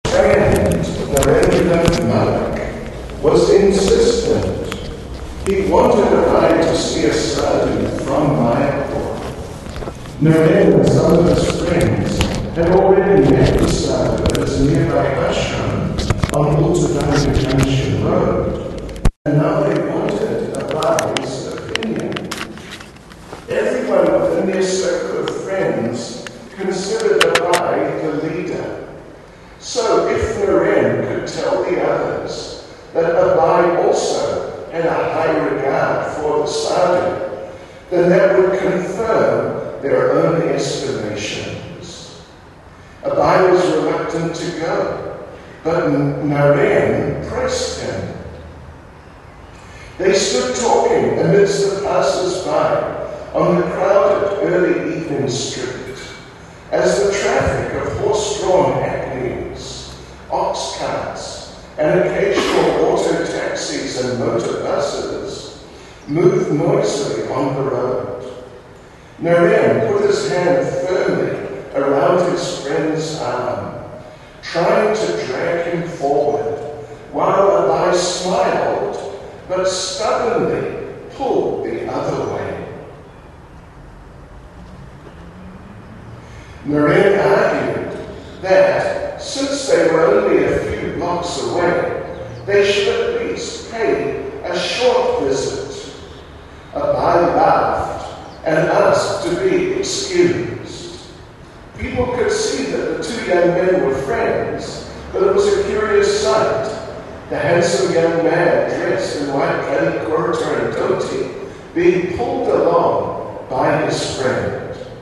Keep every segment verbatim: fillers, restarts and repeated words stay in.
friend, Narendra Malak, was insistent. He wanted Abai to see a sadhu from Mayapur. Narendra and some of his friends had already met the sadhu at his nearby ashram on Ultadanga Junction Road, and now they wanted Abai's opinion. Everyone within their circle of friends considered Abai the leader. So if Naren could tell the others that Abai also had a high regard for the sadhu, then that would confirm their own estimations. Abai was reluctant to go, but Naren pressed him. They stood talking amidst the passers-by on the crowded early evening street, as the traffic of horse-drawn hackneys, ox carts, and occasional auto taxis and motor buses moved noisily on the road. Naren put his hand firmly around his friend's arm, trying to drag him forward, while Abai smiled, but stubbornly pulled the other way. Naren argued that, since they were only a few blocks away, they should at least pay a short visit. Abai laughed and asked to be excused. People could see that the two young men were friends, but it was a curious sight. The handsome young man dressed in white kali kurta and dhoti being pulled along by his friend.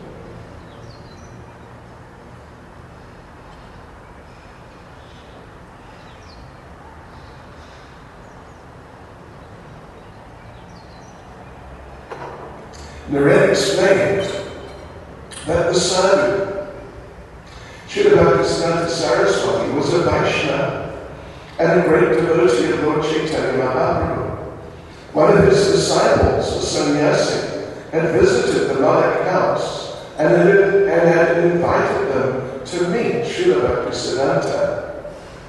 Naren explained that the sadhu, Chidabhaktisnatha Saraswati, was a Vaishnava and a great devotee of Lord Chaitanya Mahaprabhu. One of his disciples, a sannyasi, had visited the Malak house and had, and had invited them to meet Srila Bhaktisiddhanta.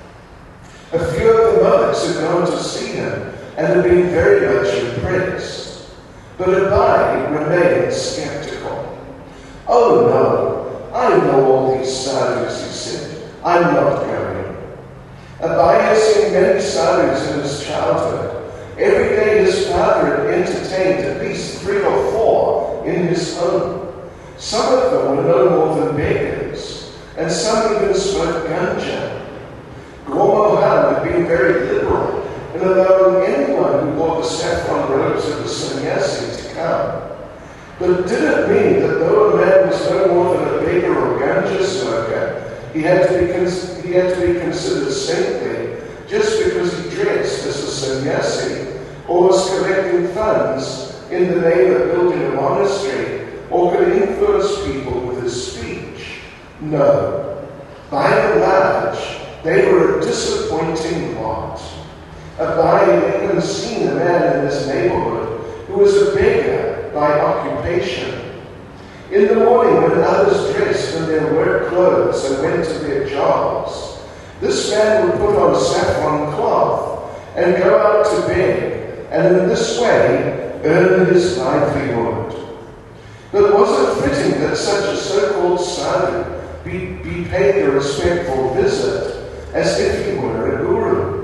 A few of the Malaks had gone to see him and had been very much impressed. But Abai remained skeptical. "Oh no, I know all these sadhus," he said. "I'm not going." Abai had seen many sadhus in his childhood. Every day his father had entertained at least three or four in his home. Some of them were no more than beggars, and some even smoked ganja. Gormohan had been very liberal in allowing anyone who wore the saffron robes of the sannyasi to come. But it didn't mean that though a man was no more than a beggar or ganja smoker, he had to be cons- he had to be considered saintly just because he dressed as a sannyasi or was collecting funds in the name of building a monastery or could influence people with his speech. No. By and large, they were a disappointing lot. Abai had even seen a man in his neighborhood who was a beggar by occupation. In the morning, when others dressed in their work clothes and went to their jobs, this man would put on saffron cloth and go out to beg, and in this way earn his livelihood. But was it fitting that such a so-called sadhu be, be paid a respectful visit as if he were a guru?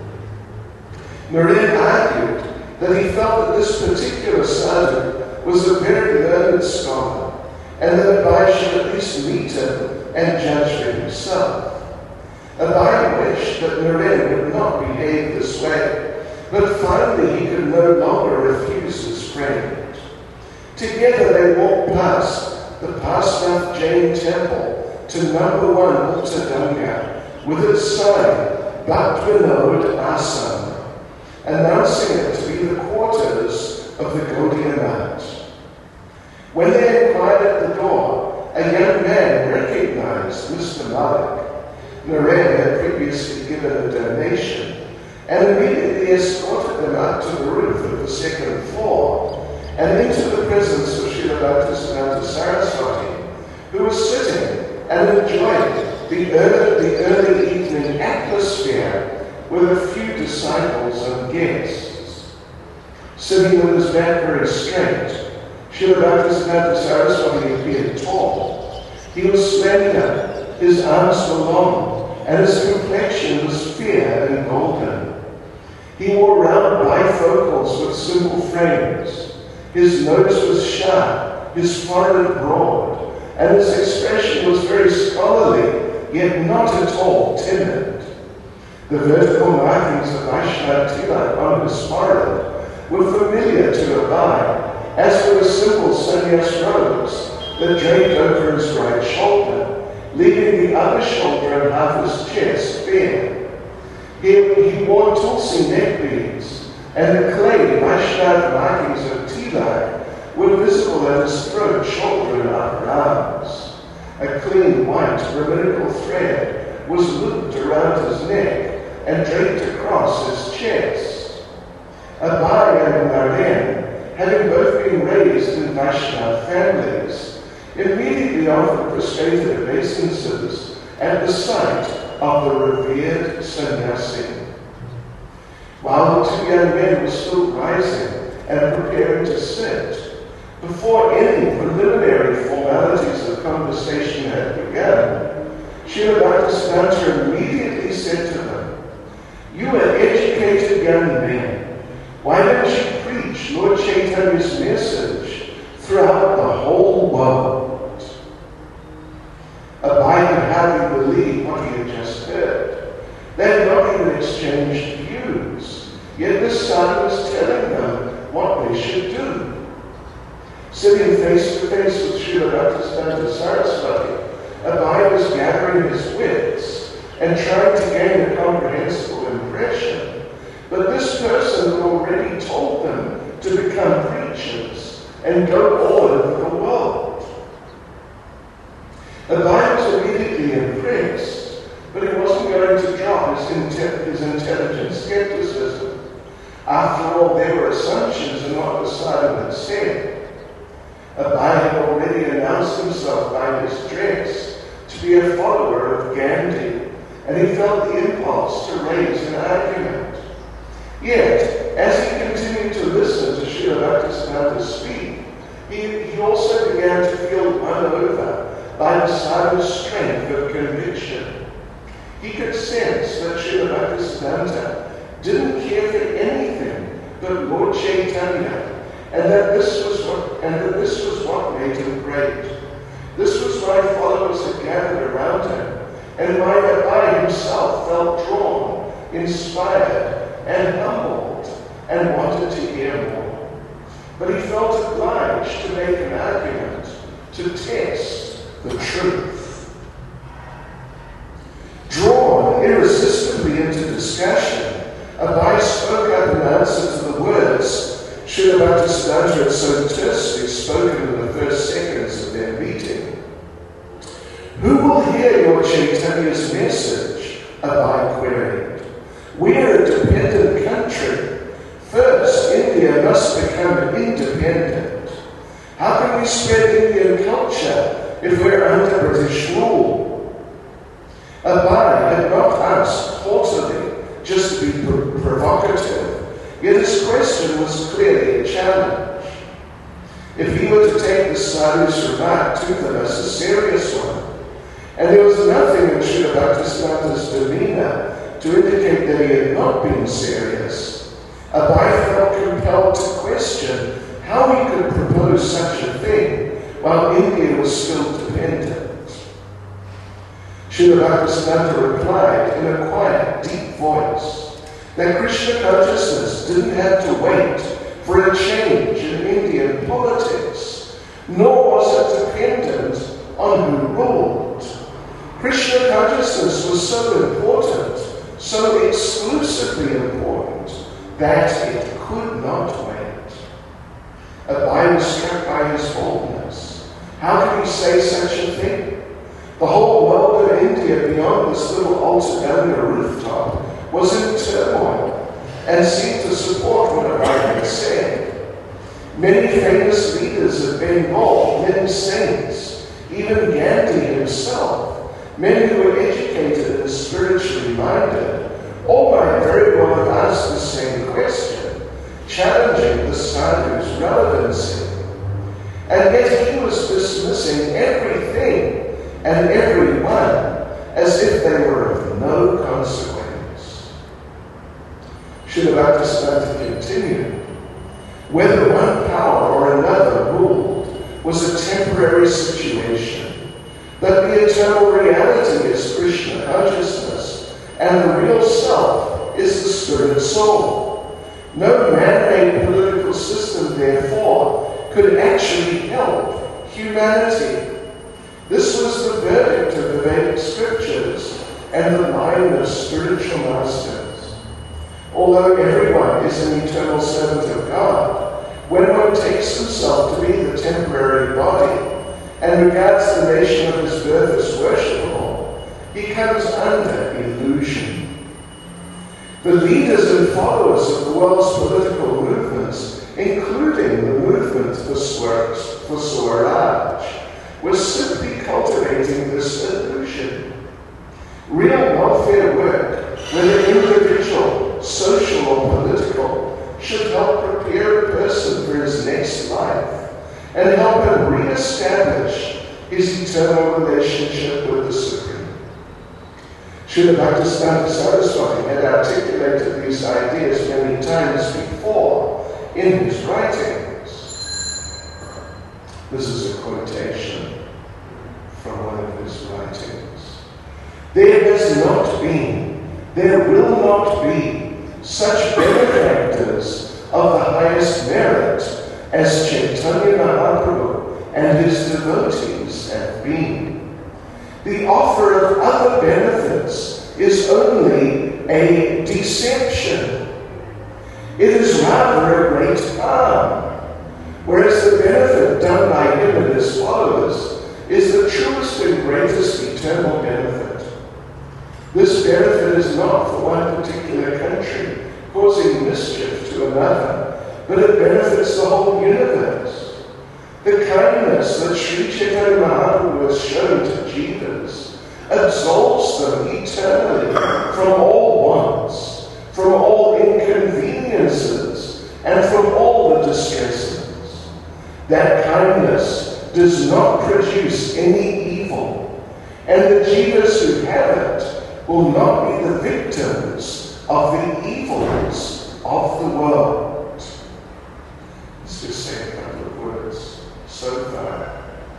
Naren argued that he felt that this particular sadhu was a very learned scholar, and that Abai should at least meet him and judge for himself. Abai wished that Naren would not behave this way, but finally he could no longer refuse his friend. Together they walked past the Pasnath Jain temple to number one Ultadanga with its sign, Bhaktivinoda Asana, announcing it to be the quarters of the Gaudiya Math. When they inquired at the door, a young man recognized Mister Malak. Naren had previously given a donation and immediately escorted them up to the roof of the second floor and into the presence of Srila Bhaktisiddhanta Saraswati, who was sitting and enjoying the early, the early evening with a few disciples and guests. Sitting with his back very straight, Srila Bhaktisiddhanta Saraswati appeared tall. He was slender, his arms were long, and his complexion was fair and golden. He wore round bifocals with simple frames. His nose was sharp, his forehead broad, and his expression was very scholarly, yet not at all timid. The vertical markings of Vaishnava tilak on his forehead were familiar to Abai, as were the simple sannyas robes that draped over his right shoulder, leaving the other shoulder and half his chest bare. He, he wore tulsi neck beads, and the clay Vaishnava markings of tilak were visible at his throat, shoulder, and upper arms. A clean white rabbinical thread was looped around his neck and draped across his chest. Abai and Narayan, having both been raised in Vaishnava families, immediately offered prostrated obeisances at the sight of the revered sannyasi. While the two young men were still rising and preparing to sit, before any preliminary formalities of conversation had begun, Srila Bhaktisiddhanta immediately said to them, "You are educated young men. Why don't you preach Lord Chaitanya's message throughout the whole world?" Abai could hardly believe what he had just heard. They had not even exchanged views, yet the son was telling them what they should do. Sitting face to face with Srila Bhaktisiddhanta Saraswati, Abai was gathering his wits and trying to gain a comprehensible impression. But this person had already told them to become preachers and go all over the world. Abai was immediately impressed, but he wasn't going to drop his, inte- his intelligent skepticism. After all, there were assumptions in what the sadhu had said. Abai had already announced himself by his dress to be a follower of Gandhi, and he felt the impulse to raise an argument. Yet, as he continued to listen to Srila Bhaktisiddhanta speak, he, he also began to feel won over by the sadhu's strength of conviction. He could sense that Srila Bhaktisiddhanta didn't care for anything but Lord Chaitanya, and that this was what and that this was what made him great. This was why followers had gathered around him, and why Abai himself felt drawn, inspired, and humbled, and wanted to hear more. But he felt obliged to make an argument, to test the truth. Drawn irresistibly into discussion, Abai spoke up in answer to the words Srila Bhaktisiddhanta had so tersely spoken in the first seconds of their meeting. "Who will hear your Chaitanya's message?" Abai queried. "We are a dependent country. First, India must become independent. How can we spread Indian culture if we're under British rule?" Abai had not asked haughtily, just to be pr- provocative, yet his question was clearly a challenge. If he were to take the sadhu's remark to them as a serious one, and there was nothing in Srila Bhaktisiddhanta's demeanor to indicate that he had not been serious, Abai felt compelled to question how he could propose such a thing while India was still dependent. Srila Bhaktisiddhanta replied in a quiet, deep voice that Krishna consciousness didn't have to wait for a change in Indian politics, nor was it dependent on who ruled. Krishna consciousness was so important, so exclusively important, that it could not wait. Abai was struck by his boldness. How could he say such a thing? The whole world of India beyond this little altar-down rooftop was in turmoil and seemed to support what Abai had said. Many famous leaders of Bengal, many saints, even Gandhi himself, many who were educated and spiritually minded, all might very well have asked the same question, challenging the sadhu's relevancy. And yet he was dismissing everything and everyone as if they were of no consequence. Srila Bhaktisiddhanta continued, whether one power or another ruled was a temporary situation, but the eternal reality is Krishna consciousness, and the real self is the spirit soul. No man-made political system, therefore, could actually help humanity. This was the verdict of the Vedic scriptures and the line of spiritual masters. Although everyone is an eternal servant of God, when one takes himself to be the temporary body and regards the nation of his birth as worshipable, he comes under illusion. The leaders and followers of the world's political movements, including the movement for Swar- for Swaraj, were simply cultivating this illusion. Real welfare work, whether individual, social, or political, should help prepare a person for his next life and help him re-establish his eternal relationship with the Supreme. Srila Bhaktisiddhanta Saraswati had articulated these ideas many times before in his writings. This is a quotation from one of his writings. There has not been, there will not be such benefactors of the highest merit as Chaitanya Mahaprabhu and his devotees have been. The offer of other benefits is only a deception. It is rather a great harm, whereas the benefit done by him and his followers is the truest and greatest eternal benefit. This benefit is not for one particular country, causing mischief to another, but it benefits the whole universe. The kindness that Sri Chaitanya Mahaprabhu has shown to jivas absolves them eternally from all wants, from all inconveniences, and from all the distresses. That kindness does not produce any evil, and the jivas who have it will not be the victims of the evils of the world. Let's just say a couple of words so far.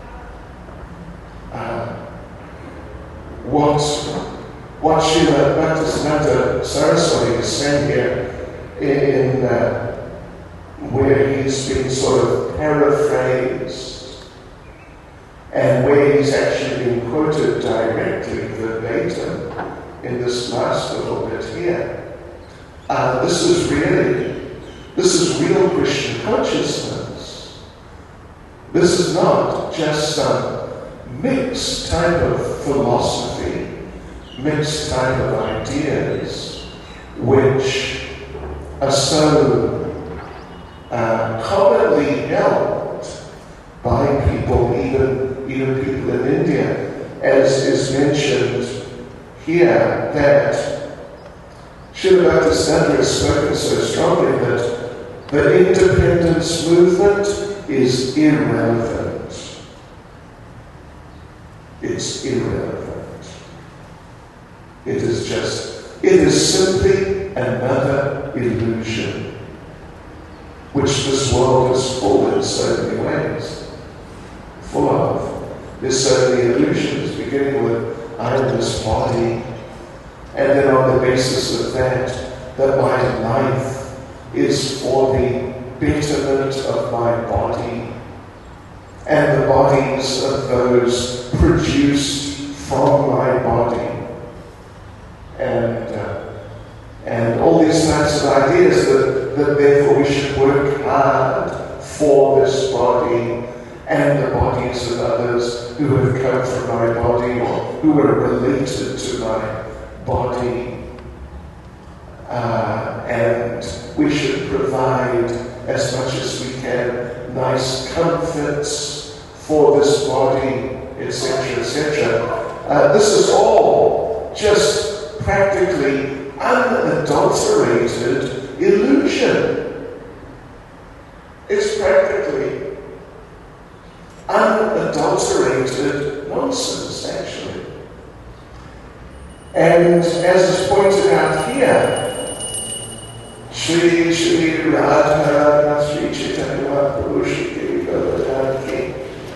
Uh, what, what Srila Bhaktisiddhanta Saraswati is saying here in uh, where he's been sort of paraphrased and where he's actually been quoted directly verbatim in this last little bit here. Uh, this is really, this is real Christian consciousness. This is not just some mixed type of philosophy, mixed type of ideas, which are so uh, commonly held by people, even, even people in India, as is mentioned here, that Srila Bhaktisiddhanta has spoken so strongly that the independence movement is irrelevant. It's irrelevant. It is just, it is simply another illusion, which this world is full in so many ways. Full of. There's so many illusions, beginning with I am this body, and then on the basis of that, that my life is for the betterment of my body and the bodies of those produced from my body, and uh, and all these types of ideas that, that therefore we should work hard for this body and the bodies of others who have come from my body or who are related to my body. Uh, and we should provide as much as we can nice comforts for this body, et cetera, et cetera. Uh, this is all just practically unadulterated illusion. It's practically unadulterated nonsense, actually. And as is pointed out here, Shri Shri Radha Sri Chaitanya Mahaprabhu Shri Govardhan.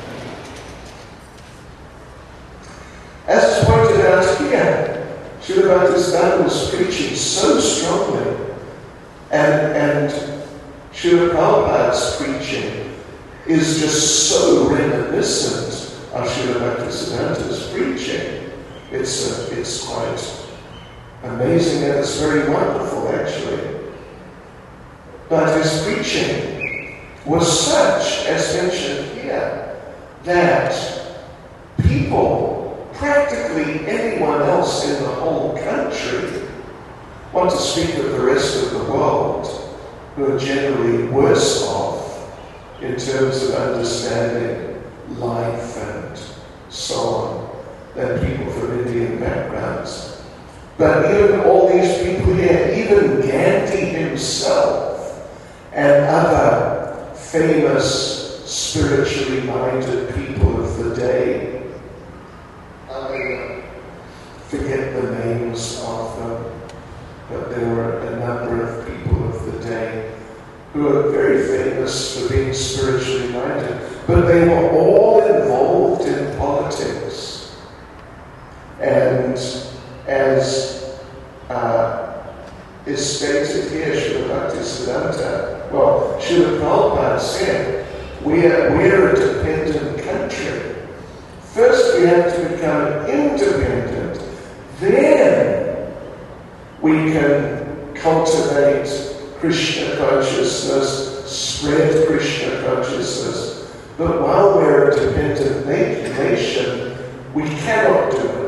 As is pointed out here, Srila Bhaktisiddhanta was preaching so strongly, and, and Srila Prabhupada's preaching is just so reminiscent of Srila Bhaktisiddhanta's preaching. It's, uh, it's quite amazing, and it's very wonderful, actually. But his preaching was such, as mentioned here, that people, practically anyone else in the whole country, want to speak of the rest of the world, who are generally worse off in terms of understanding life and so on than people from Indian backgrounds. But even all these people here, even Gandhi himself and other famous spiritually minded people of the day, I forget the names of them, but there were a number of people of the day who are very famous for being spiritually minded, but they were all involved in politics. And as uh, is stated here, Srila Bhaktisiddhanta, well, Srila Prabhupada said, we are, we are a dependent country. First we have to become independent, then we can cultivate Krishna consciousness, spread Krishna consciousness. But while we're a dependent nation, we cannot do it.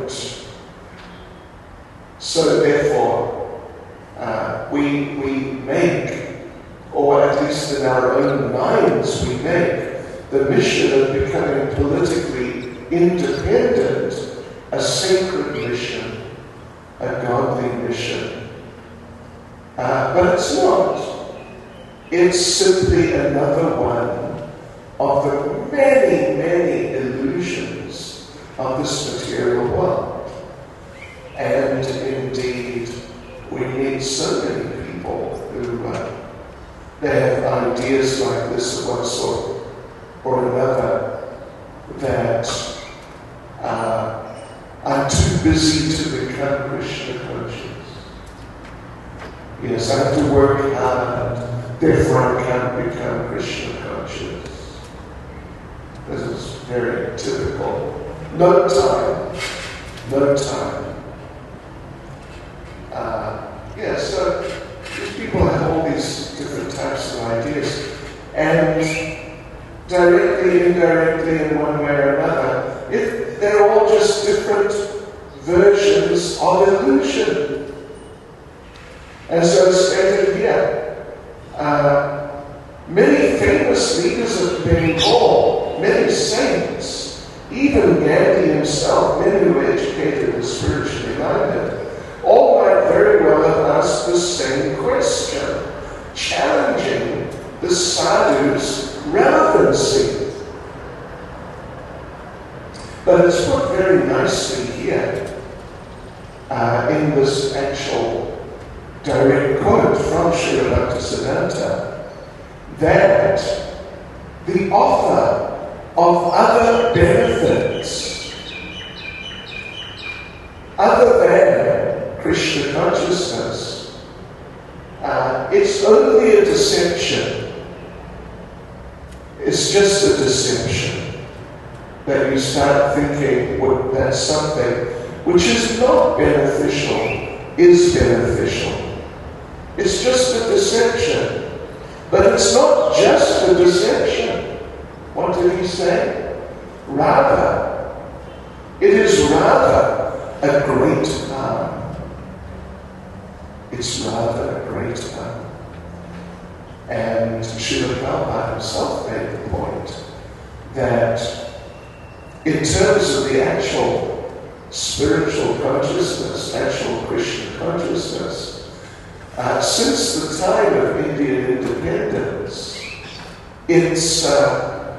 So therefore, uh, we, we make, or at least in our own minds we make, the mission of becoming politically independent a sacred mission, a godly mission. Uh, but it's not. It's simply another one of the many, many illusions of this material world. And indeed, we need so many people who uh, they have ideas like this of one sort or another that uh, are too busy to become Krishna conscious. Yes, I have to work hard, therefore I can't become Krishna conscious. This is very typical. No time. No time. Uh, yeah, so these people have all these different types of ideas. And directly, indirectly, in one way or another, it, they're all just different versions of illusion. And so stated here, uh, many famous leaders of Bengal, many saints, even Gandhi himself, men who were educated and spiritually minded, all might very well have asked the same question, challenging the sadhu's relevancy. But it's put very nicely here uh, in this actual direct quote from Srila Bhaktisiddhanta, that the offer of other benefits other than Krishna consciousness, uh, it's only a deception. It's just a deception that you start thinking well, that something which is not beneficial is beneficial. It's just a deception. But it's not just a deception. What did he say? Rather, it is rather a great harm. It's rather a great harm. And Srila Prabhupada himself made the point that in terms of the actual spiritual consciousness, actual Christian consciousness, uh, since the time of Indian independence, it's, uh,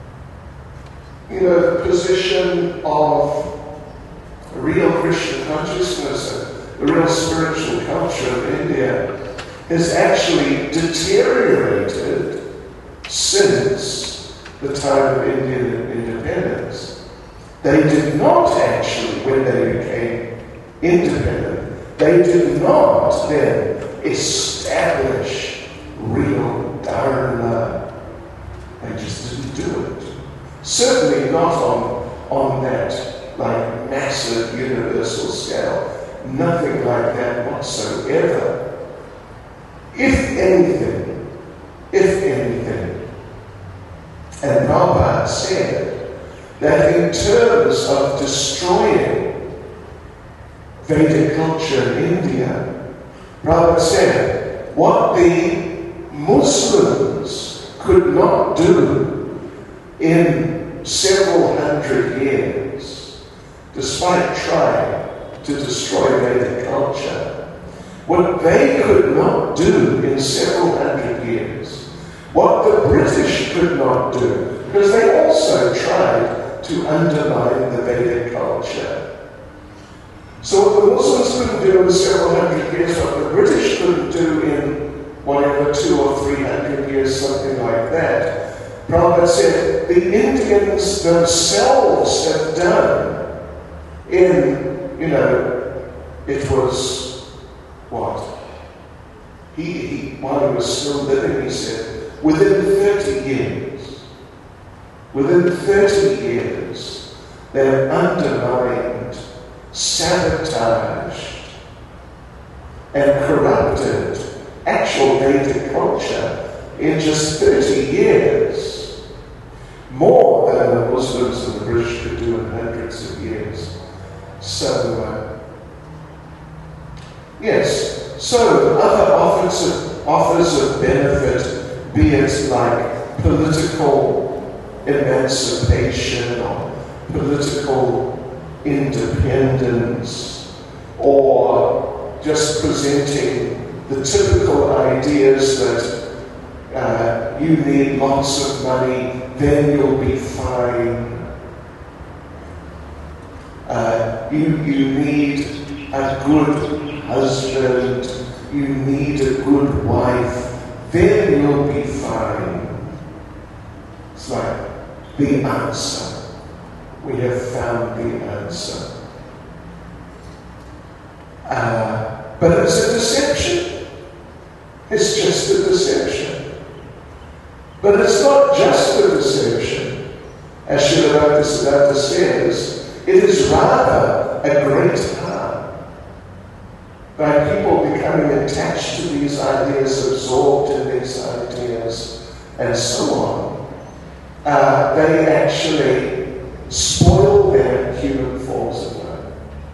you know, the position of real Christian consciousness and the real spiritual culture of India has actually deteriorated since the time of Indian independence. They did not actually, when they became independent, they did not then establish real Dharma. They just didn't do it. Certainly not on, on that like massive universal scale. Nothing like that whatsoever. If anything, if anything, and Prabhupada said that in terms of destroying Vedic culture in India, Prabhupada said what the Muslims could not do in several hundred years, despite trying to destroy Vedic culture, what they could not do in several hundred years, what the British could not do, because they also tried to undermine the Vedic culture. So what the Muslims couldn't do in several hundred years, what the British couldn't do in whatever, two or three hundred years, something like that, Prabhupada said the Indians themselves have done in, you know, it was what? He, he, while he was still living, he said, within thirty years, within thirty years, they have undermined, sabotaged, and corrupted actual Vedic culture in just thirty years. More than the Muslims and the British could do in hundreds of years. So, uh, yes, so other offers of, offers of benefit, be it like political emancipation or political independence, or just presenting the typical ideas that uh, you need lots of money, then you'll be fine. Uh, you, you need a good husband, you need a good wife, then you'll be fine. It's like the answer. We have found the answer. Uh, but it's a deception. It's just a deception. But it's not just a deception. As Srila Bhaktisiddhanta says, it is rather a great harm. By people becoming attached to these ideas, absorbed in these ideas, and so on, uh, they actually spoil their human forms of life.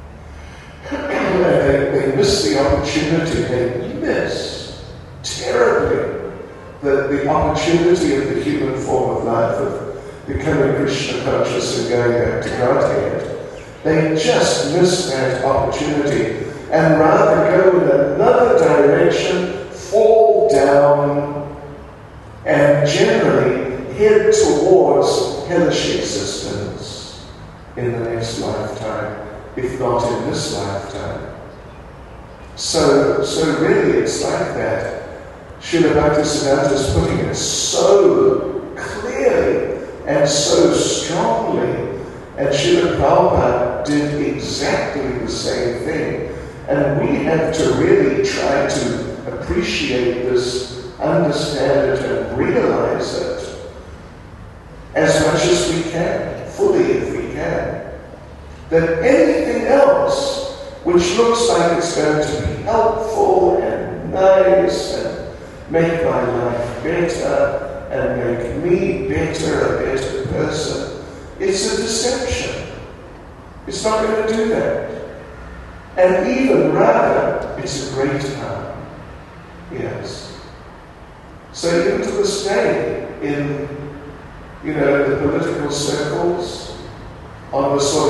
they, they miss the opportunity, they miss terribly the, the opportunity of the human form of life of becoming Krishna conscious and going back to Godhead. They just miss that opportunity and rather go in another direction, fall down, and generally head towards hellish existence in the next lifetime, if not in this lifetime. So, so really it's like that. Srila Bhaktisiddhanta is putting it so clearly and so strongly, and Srila Prabhupada did exactly the same thing. And we have to really try to appreciate this, understand it, and realize it as much as we can, fully if we can. That anything else which looks like it's going to be helpful and nice and make my life better and make me better, a better person, it's a deception. It's not going to do that. And even rather, it's a great harm. Yes. So even to this day, in, you know, the political circles, on the sort of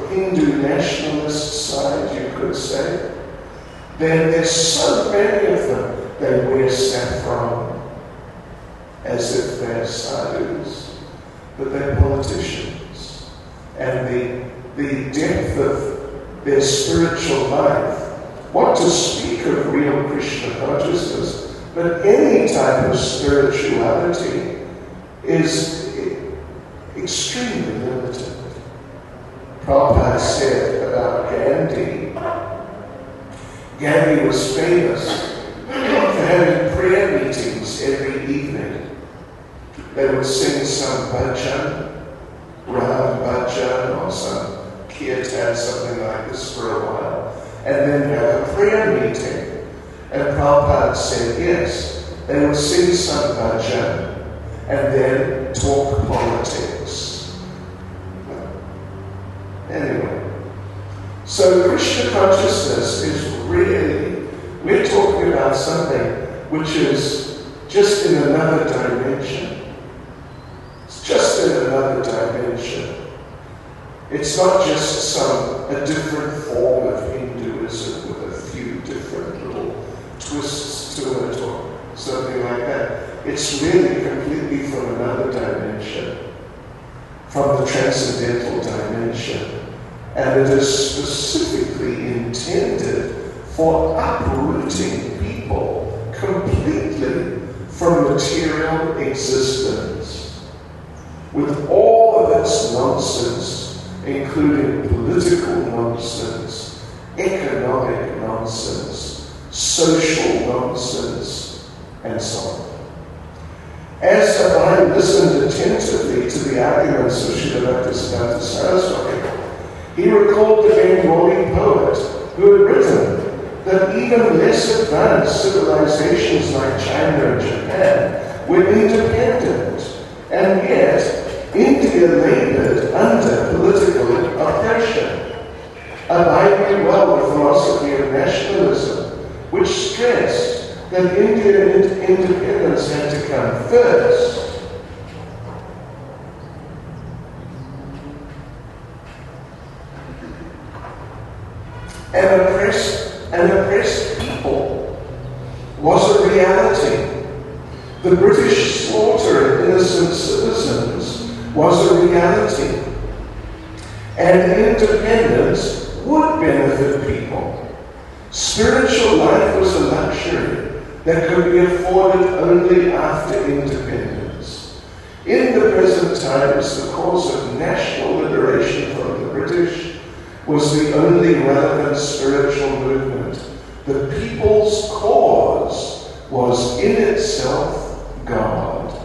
Hindu nationalist side, you could say, then there's so many of them, they wear saffron as if they're sadhus, but they're politicians. And the, the depth of their spiritual life, what to speak of real Krishna consciousness, but any type of spirituality is extremely limited. Prabhupada said about Gandhi, Gandhi was famous for having prayer meetings every evening. They would sing some bhajan, Ram bhajan, or some kirtan, something like this for a while, and then have a prayer meeting. And Prabhupada said, yes, they would sing some bhajan and then talk politics. Anyway, so Krishna consciousness is really, we're talking about something which is just in another dimension. It's just in another dimension. It's not just some, a different form of Hinduism with a few different little twists to it or something like that. It's really completely from another dimension, from the transcendental dimension. And it is specifically intended for uprooting people completely from material existence, with all of its nonsense, including political nonsense, economic nonsense, social nonsense, and so on. As I listened attentively to the arguments of Srila Bhaktisiddhanta Saraswati, he recalled the Bengali poet who had written that even less advanced civilizations like China and Japan were independent, and yet India labored under political oppression, abiding well the philosophy of nationalism, which stressed that Indian independence had to come first. An oppressed, an oppressed people was a reality. The British slaughter of innocent citizens was a reality. And independence would benefit people. Spiritual life was a luxury that could be afforded only after independence. In the present times, the cause of national liberation from the British was the only relevant spiritual movement. The people's cause was in itself God.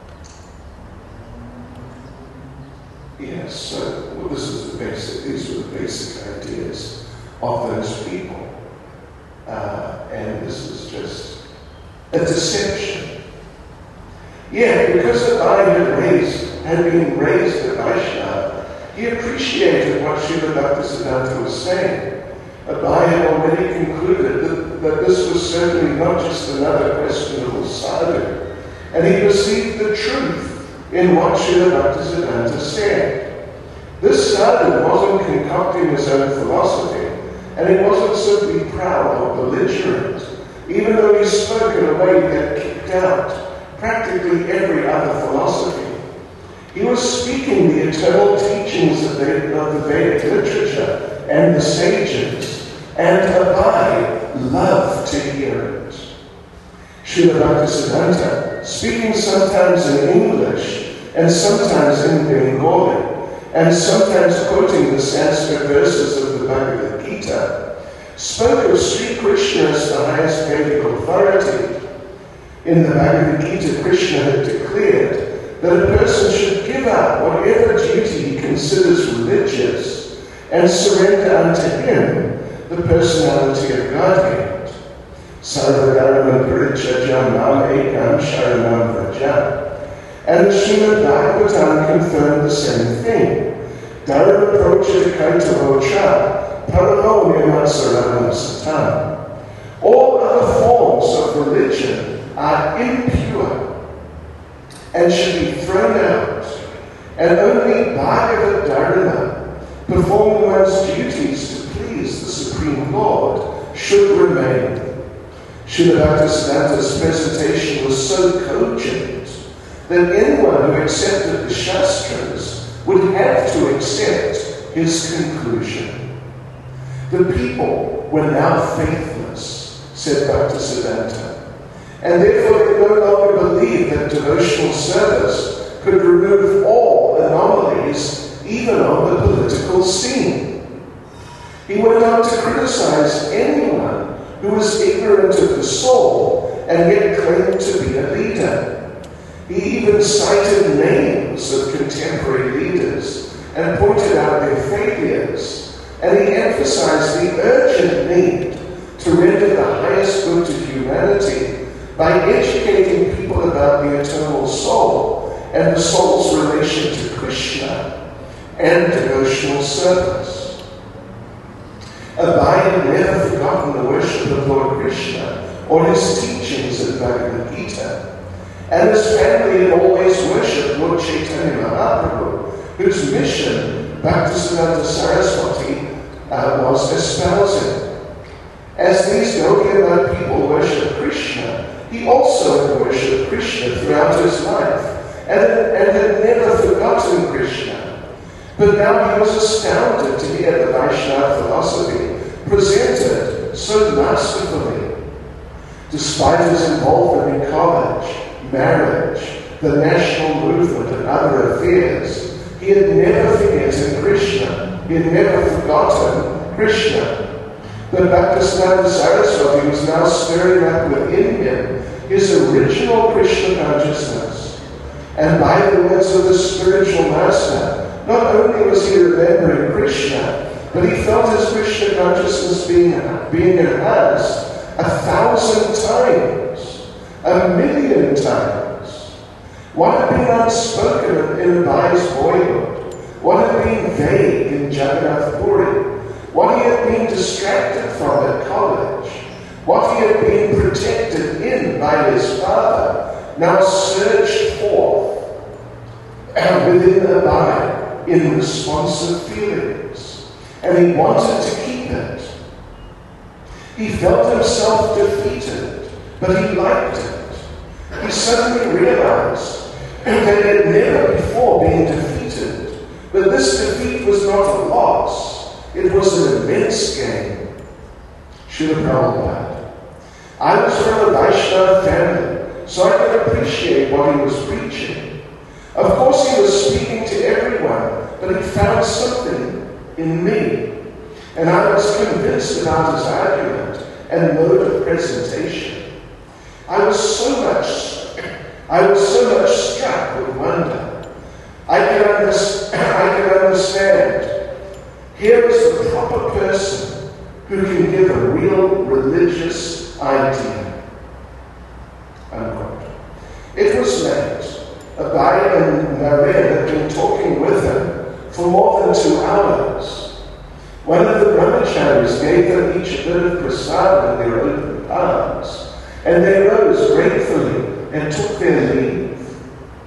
Yes, so well, this is the basic, these were the basic ideas of those people. Uh, and this is just a deception. Yeah, because Abai had raised, had been raised a Vaishnava, he appreciated what Srila Bhaktisiddhanta was saying. Abai had already concluded that, that this was certainly not just another questionable sadhu, and he perceived the truth in what Srila Bhaktisiddhanta said. This sadhu wasn't concocting his own philosophy, and he wasn't simply proud or belligerent, even though he spoke in a way that kicked out practically every other philosophy. He was speaking the eternal teachings of the, of the Vedic literature and the sages, and Abai loved to hear it. Srila Bhaktisiddhanta, speaking sometimes in English and sometimes in Bengali, and sometimes quoting the Sanskrit verses of the Bhagavad Gita, spoke of Sri Krishna as the highest Vedic authority. In the Bhagavad Gita, Krishna had declared that a person should give up whatever duty he considers religious and surrender unto him the personality of Godhead. Sarvadharma Parityajam Mam Ekam Sharanam Vraja. And the Srimad Bhagavatam confirmed the same thing. Dharma Prochita Kaitavo Cha Paramo Nyamatsaranam Satam. All other forms of religion are impure and should be thrown out, and only Bhagavad Dharma, performed by Srila Bhaktisiddhanta's presentation was so cogent that anyone who accepted the Shastras would have to accept his conclusion. The people were now faithless, said Bhaktisiddhanta, and therefore they no longer believed that devotional service could remove all anomalies, even on the political scene. He went on to criticize anyone who was ignorant of the soul and yet claimed to be a leader. He even cited names of contemporary leaders and pointed out their failures, and he emphasized the urgent need to render the highest good to humanity by educating people about the eternal soul and the soul's relation to Krishna and devotional service. Abai had never forgotten the worship of Lord Krishna or his teachings in Bhagavad Gita, and his family had always worshipped Lord Chaitanya Mahaprabhu, whose mission Bhaktisiddhanta Saraswati uh, was espousing. As these Gaudiya people worshipped Krishna, he also had worshipped Krishna throughout his life and, and had never forgotten Krishna. But now he was astounded to hear the Vaishnava philosophy presented so masterfully. Despite his involvement in college, marriage, the national movement, and other affairs, he had never forgotten Krishna. He had never forgotten Krishna. But Bhaktisiddhanta Saraswati was now stirring up within him his original Krishna consciousness. And by the words of the spiritual master, not only was he remembering Krishna, but he felt his Krishna consciousness being, being enhanced a thousand times, a million times. What had been unspoken in Abai's boyhood, what had been vague in Jagannath Puri, what he had been distracted from at college, what he had been protected in by his father, now surged forth within Abai in responsive feelings, and he wanted to keep it. He felt himself defeated, but he liked it. He suddenly realized that he had never before been defeated, but this defeat was not a loss, it was an immense gain. Srila Prabhupada. I was from a Vaishnava family, so I could appreciate what he was preaching. Of course he was speaking to everyone, but he found something in me, and I was convinced about his argument and mode of presentation. I was so much, I was so much struck with wonder. I can, under, I can understand. Here is the proper person who can give a real religious idea. Unquote. It was late. Abai and Naren had been talking with him for more than two hours. One of the brahmacharis gave them each a bit of prasad in their open palms, and they rose gratefully and took their leave.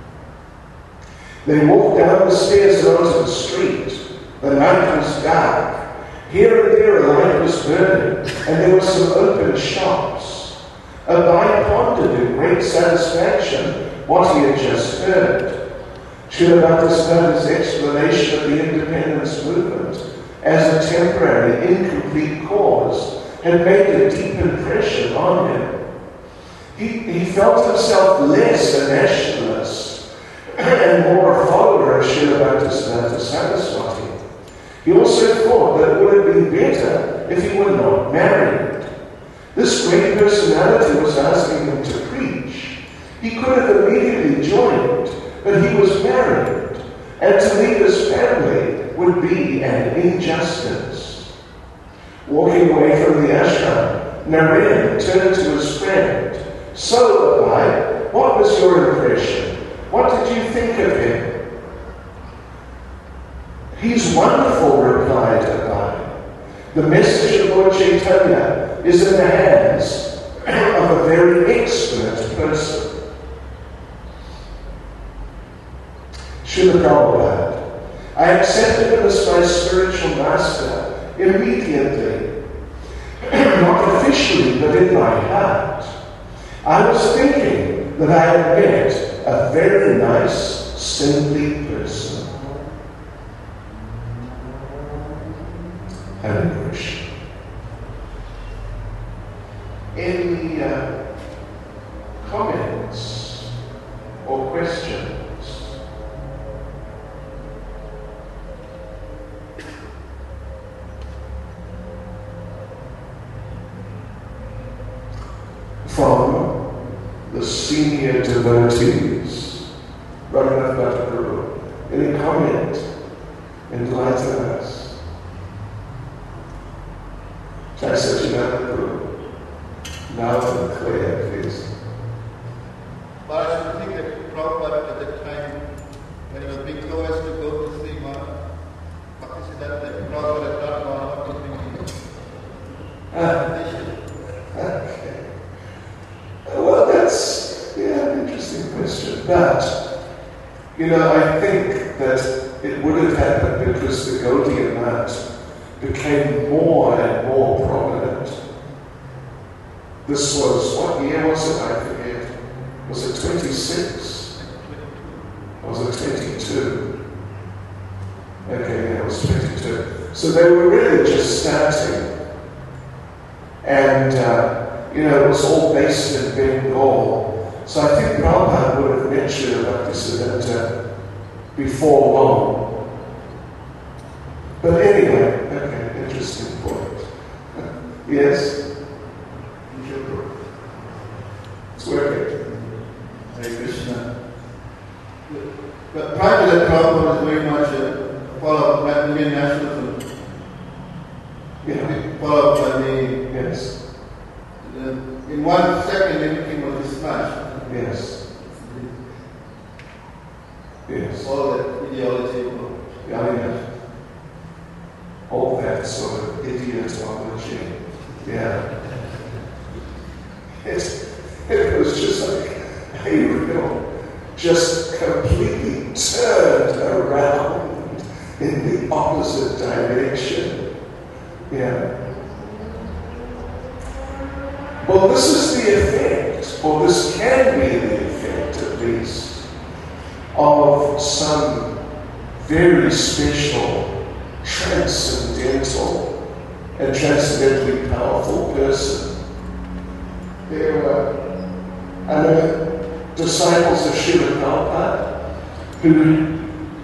They walked down the stairs and onto the street. The night was dark. Here and there a light was burning, and there were some open shops. Abai pondered in great satisfaction what he had just heard. Srila Bhaktisiddhanta's explanation of the independence movement as a temporary, incomplete cause had made a deep impression on him. He, he felt himself less a nationalist and more a follower of Srila Bhaktisiddhanta Saraswati. He also thought that it would have been better if he were not married. This great personality was asking him to preach. He could have immediately joined, but he was married, and to leave his family would be an injustice. Walking away from the ashram, Naren turned to his friend. So, Abai, what was your impression? What did you think of him? He's wonderful, replied Abai. The message of Lord Chaitanya is in the hands of a very expert person. Srila Prabhupada. I accepted him as my spiritual master immediately. not officially, but in my heart, I was thinking that I had met a very nice, saintly person. Hare Krishna. Any uh, comments or questions? From the senior devotees, Raghunath Bhattacharya, any comment? Enlighten us. Jai Satchidananda Guru. Loud and clear, please. But I should think that Prabhupada at that time, when he was being coerced to go to see Maharaj, Bhaktisiddhanta, that Prabhupada had not gone, what do you think? Ah, okay. Well, that's yeah, an interesting question. But, you know, I think that it would have happened because the Gaudiya Math became more and more prominent. This was, what year was it? I forget. Was it twenty-six? Or was it twenty-two? Okay, yeah, it was twenty-two. So they were really just starting. And, uh, you know, it was all based in Bengal. So I think Prabhupada would have mentioned Bhaktisiddhanta before long. But anyway, okay, interesting point. Yes? It's working. Hare Krishna. But prior to that, Prabhupada was very much a follower of Indian nationalism. Yeah. Followed by the, Yes. the, in one second everything was smashed. Yes. Yes. All that ideology. Yeah, I mean, all that sort of idiotology. Yeah. It, it was just like a real, just completely turned around in the opposite direction. Yeah. Well, this is the effect, or this can be the effect at least, of some very special, transcendental, and transcendently powerful person. There were I know disciples of Srila Prabhupada who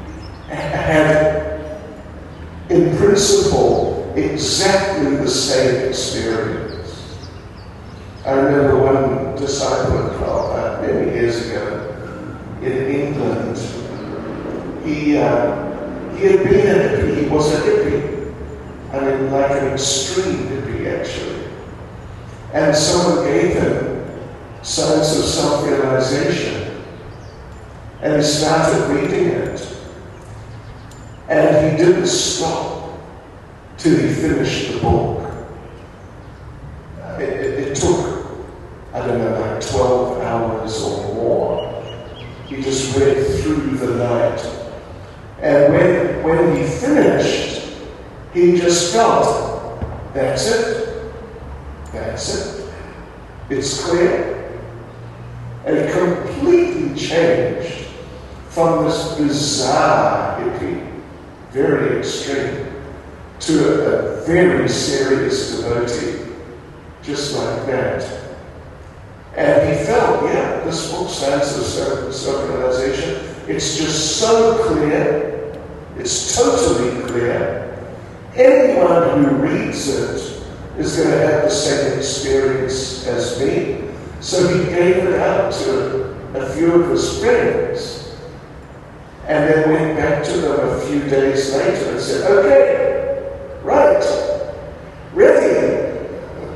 had, in principle, exactly the same experience. I remember one disciple of Prabhupada many years ago in England. He, uh, he had been a hippie. He was a hippie. I mean, like an extreme hippie, actually. And someone gave him Science of Self-Realization. And he started reading it. And he didn't stop till he finished the book. It, it, it took, I don't know, like twelve hours or more. He just read through the night. And when, when he finished, he just felt, that's it. That's it. It's clear. And it completely changed from this bizarre hippie, very extreme, to a, a very serious devotee, just like that. And he felt, yeah, this book, Science of Self-Realization, it's just so clear, it's totally clear. Anyone who reads it is going to have the same experience as me. So he gave it out to a few of his friends and then went back to them a few days later and said, okay, right, ready.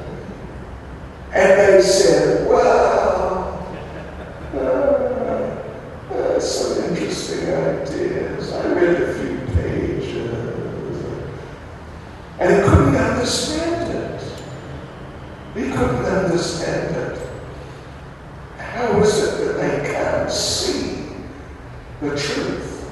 And they said, wow, uh, uh, some interesting ideas. I read a few pages. And he couldn't understand it. He couldn't understand it. How is it that they can't see the truth?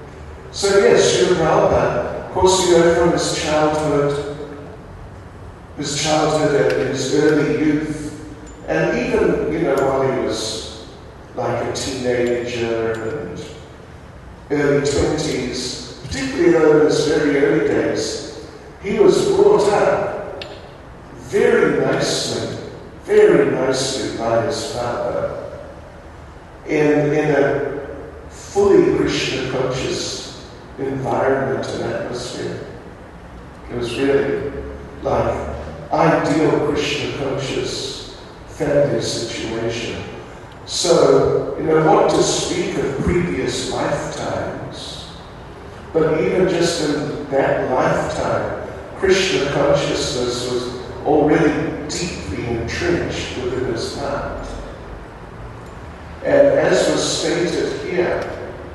So yes, Srila Prabhupada, of course, you know, from his childhood, his childhood and his early youth, and even, you know, while he was like a teenager and early twenties, particularly in those very early days, he was brought up very nicely, very nicely by his father in, in a fully Krishna conscious environment and atmosphere. It was really like ideal Krishna conscious family situation. So, you know, what to speak of previous lifetimes, but even just in that lifetime, Krishna consciousness was already deeply entrenched within his heart. And as was stated here,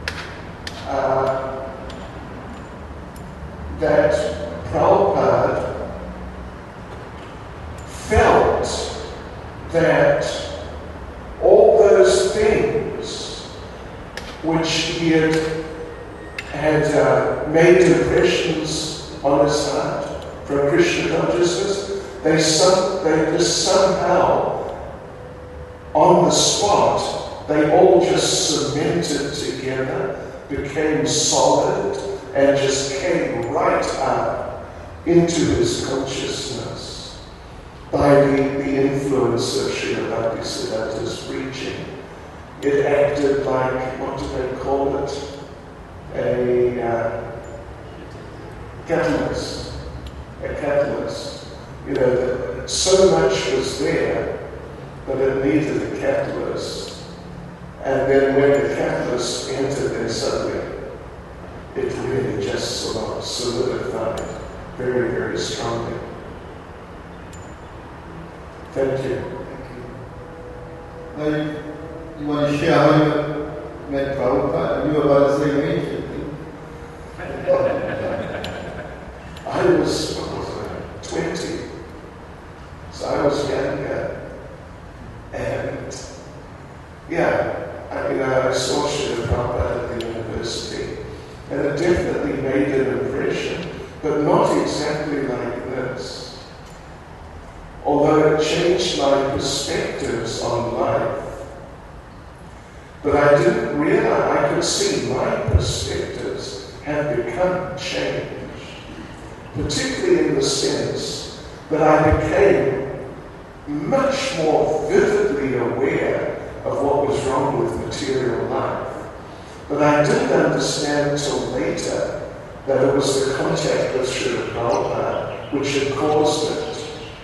uh, that Prabhupada felt that all those things which he had, had uh, made impressions on his heart from Krishna consciousness, they, some, they just somehow, on the spot, they all just cemented together, became solid, and just came right up into his consciousness by the, the influence of Srila Bhaktisiddhanta's preaching. It acted like, what do they call it? A uh, catalyst. A catalyst. You know, that so much was there, but it needed a catalyst. And then when the catalyst entered there suddenly, it really just sort of solidified very, very strongly. Thank you. Now, you, you want to share how you met Prabhupada? You were about the same age, I think. I was, what was I, twenty. So I was younger. And, yeah, I mean, I saw Srila Prabhupada at the university. And it definitely made an impression, but not exactly like this. Although it changed my perspectives on life. But I didn't realize, I could see my perspectives had become changed. Particularly in the sense that I became much more vividly aware of what was wrong with material life. But I didn't understand until later that it was the contact with Srila Prabhupada which had caused it.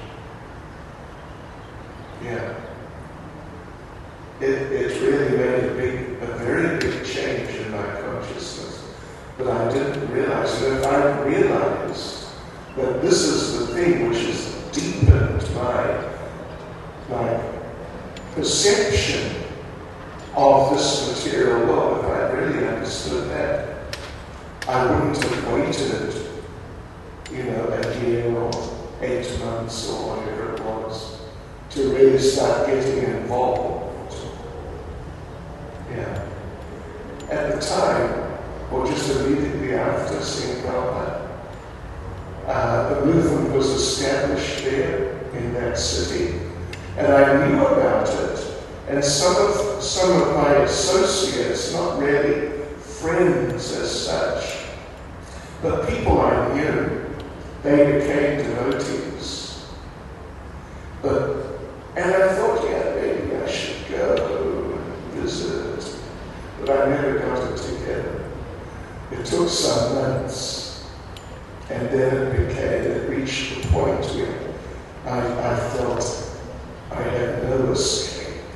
Yeah. It, it really made a big, a very big change in my consciousness. But I didn't realize it. If I realized that this is the thing which has deepened my, my perception of this material world, if I really understood that, I wouldn't have waited, you know, a year or eight months or whatever it was to really start getting involved. Yeah. At the time, or just immediately after seeing Prabhupada, uh, the movement was established there in that city, and I knew about it. And some of some of my associates, not really friends as such, but people I knew, they became devotees. But and I thought, yeah, maybe I should go and visit, but I never got it together. It took some months, and then it became, it reached the point where I, I felt I had no escape.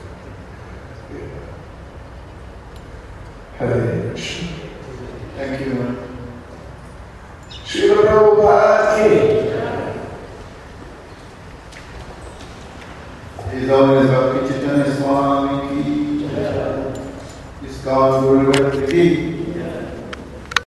Hare Krishna. Thank you, man. Srila Prabhupada ki. His Holiness Bhakti Chaitanya Swami ki. His God Guru Ki.